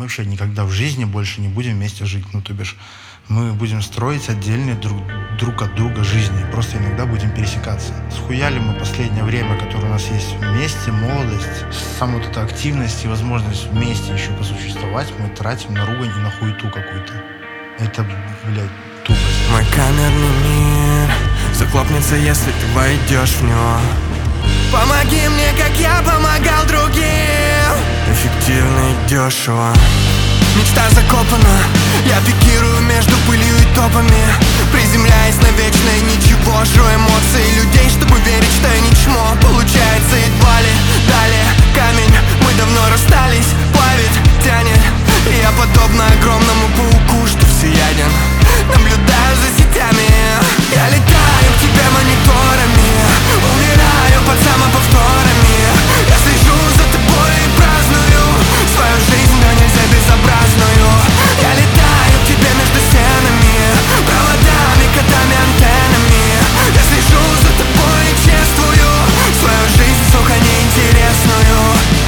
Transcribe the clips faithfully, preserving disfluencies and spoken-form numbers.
вообще никогда в жизни больше не будем вместе жить. Ну, то бишь, мы будем строить отдельные друг, друг от друга жизни. Просто иногда будем пересекаться. Схуяли мы последнее время, которое у нас есть вместе, молодость, самая вот эта активность и возможность вместе еще посуществовать, мы тратим на ругань и на хуету какую-то. Это, блядь, тупость. Мой камерный мир захлопнется, если ты войдешь в него. Помоги мне, как я помогал другим. Эффективно и дешево. Мечта закопана, я пикирую между пылью и топами, приземляясь на вечное ничего. Жру эмоции людей, чтобы верить, что я не чмо. Получается едва ли, далее камень. Мы давно расстались, плавит, тянет. И я подобно огромному пауку, что всеяден, наблюдаю за сетями. Я летаю к тебе мониторами, умираю под самоповторами. Я слежу за тобой и праздную свою жизнь, но нельзя безобразную. Я летаю к тебе между стенами, проводами, котами, антеннами. Я слежу за тобой и чествую свою жизнь, сука, неинтересную.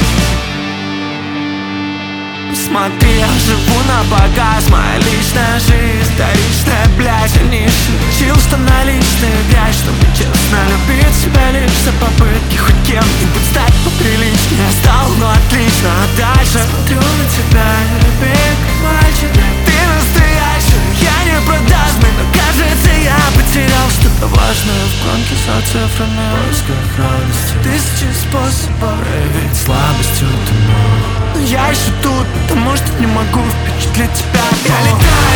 Смотри, я живу на показ, моя личная жизнь вторичная, блядь. Я не шучил, что наличная грязь, чтобы честно любить себя лишь за попытки хоть кем-нибудь стать поприличнее. Я стал, ну отлично, а дальше смотрю на тебя, я люби как мальчик. Ты настоящий, я не продажный, но кажется, я потерял что-то важное в гонке за цифрами, в поисках радости. Тысячи способов проявить слабость утону. Но я еще тут, потому что не могу впечатлить тебя. Я летаю